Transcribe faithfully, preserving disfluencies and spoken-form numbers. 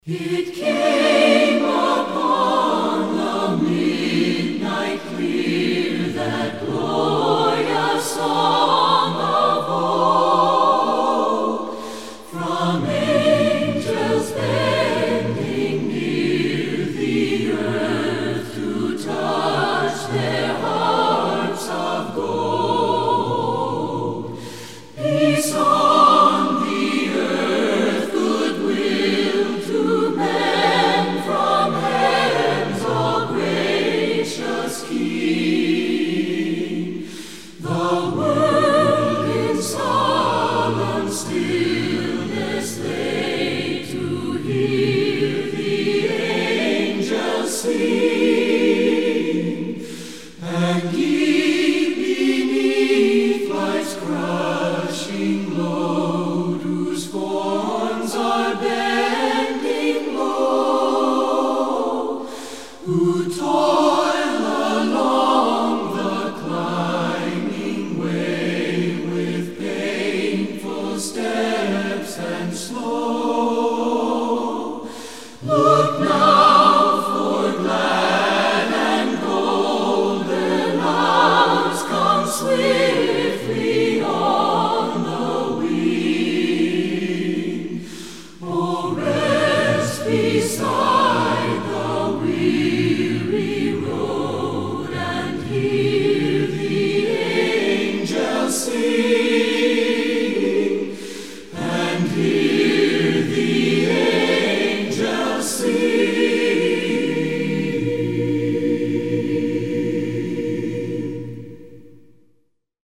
It came upon the midnight clear, that glorious song of hope, from angels bending near the earth to touch their harps of gold. Peace on the earth, goodwill to men, from heaven's all gracious King. The world in solemn stillness lay to hear the angels sing, and deep beneath life's crushing load, whose forms are bending low, who toil along the climbing way with painful steps and slow.